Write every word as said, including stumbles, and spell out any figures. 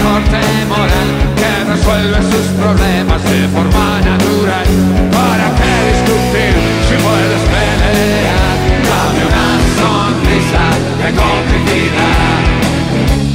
corte moral que resuelve sus problemas de forma natural.